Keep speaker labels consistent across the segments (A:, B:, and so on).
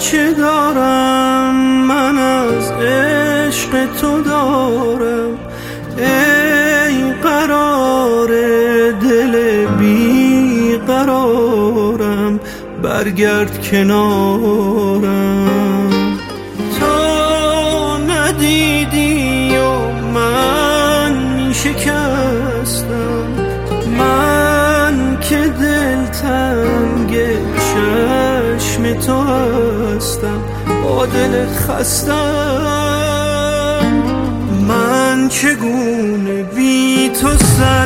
A: چه دارم من از عشق تو دارم، ای قرار دل بی قرارم، برگرد کنارم. تو ندیدی و من می شکستم، من که دلتنگ چشم تو هستم، با دل خستم. من چگونه بی تو سر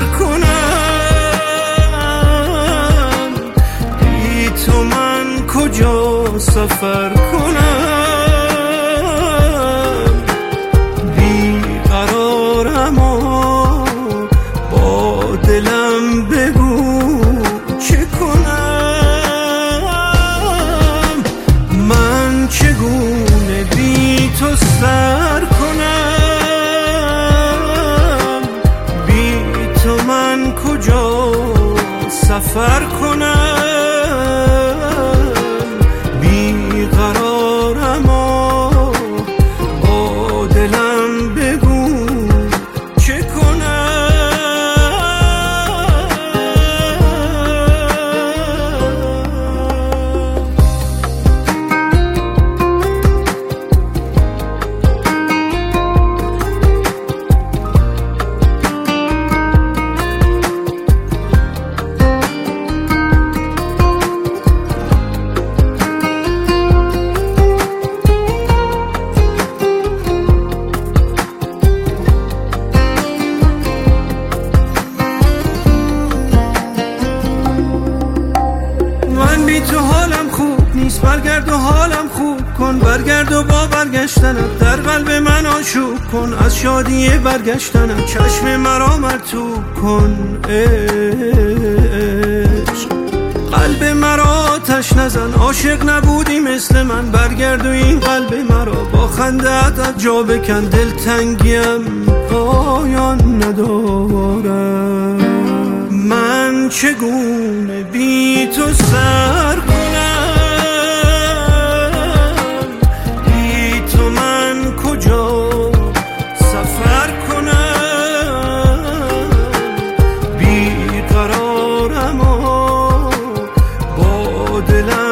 A: کنم، بی تو من کجا سفر کنم. بی قرارم و با دلم بگو چه کنم. من چگونه بی تو سر کنم، بی تو من کجا سفر کنم. بی قرارم و با دلم بگو چه کنم. بی تو حالم خوب نیست، برگرد و حالم خوب کن، برگرد و با برگشتنت در قلب من آشوب کن. از شادی برگشتنت چشم مرا مرطوب کن. عشق قلب مرا آتش نزن، عاشق نبودی مثل من، برگرد و این قلب مرا با خنده‌ات از جا بکن. دلتنگیم پایان ندارم، من چگونه بی تو سر کنم، بی تو من کجا سفر کنم. بی قرارم و با دلم